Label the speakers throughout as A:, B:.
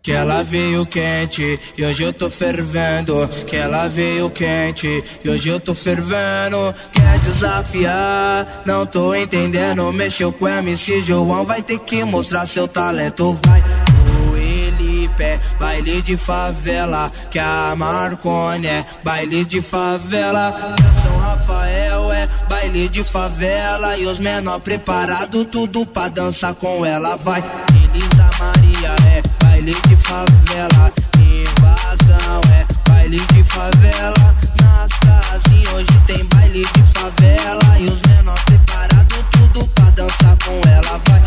A: Que ela veio quente e hoje eu tô fervendo. Que ela veio quente e hoje eu tô fervendo. Quer desafiar? Não tô entendendo. Mexeu com o MC João, vai ter que mostrar seu talento. Vai o Elipe, baile de favela. Que a Marconi é baile de favela. Que a São Rafael é baile de favela. E os menor preparado tudo pra dançar com ela. Vai Elisa Maria é baile de favela, invasão é baile de favela. Nas casinhas hoje tem baile de favela. E os menor preparado tudo pra dançar com ela. Vai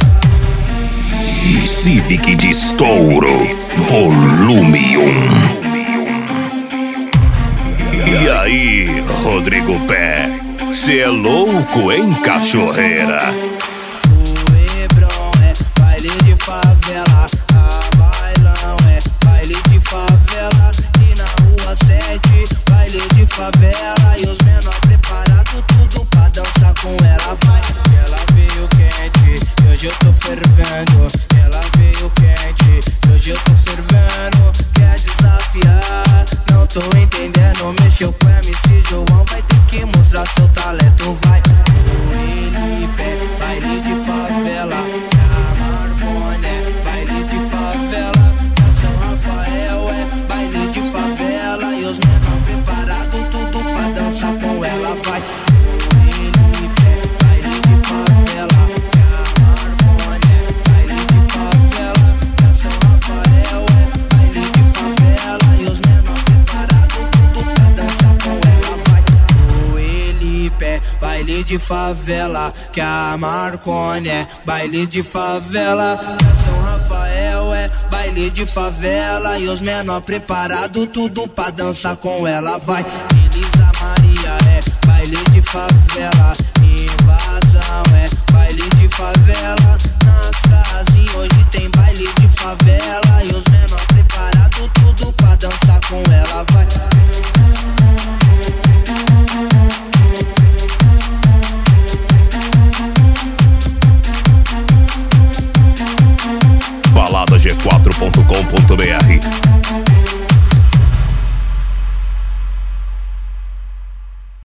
B: Civic de Estouro, volume 1. E aí, Rodrigo Pé, cê é louco, hein, cachorreira?
A: O Hebron é baile de favela. De favela e na rua 7, baile de favela. E os menor preparado tudo pra dançar com ela. Vai, ela veio quente e hoje eu tô fervendo. Ela veio quente e hoje eu tô fervendo. Quer desafiar? Não tô entendendo. Mexeu com MC João, vai ter que mostrar seu talento. Vai o Elipe, baile de favela. A Marconi, baile de favela. Rafael é baile de favela. E os menor preparado tudo pra dançar com ela. Vai o Elipe, baile de favela. A Marconi, baile de favela. A São Rafael é baile de favela. E os menor preparado tudo pra dançar com ela. Vai o Elipe, baile de favela. Que a Marconi é baile de favela. Que a São Rafael é baile de favela. E os menor preparado tudo pra dançar com ela. Vai Elisa Maria é baile de favela. Invasão é baile de favela. Nas casinhas hoje tem baile de favela. E os menor preparado tudo pra dançar com ela. Vai
B: baladag4.com.br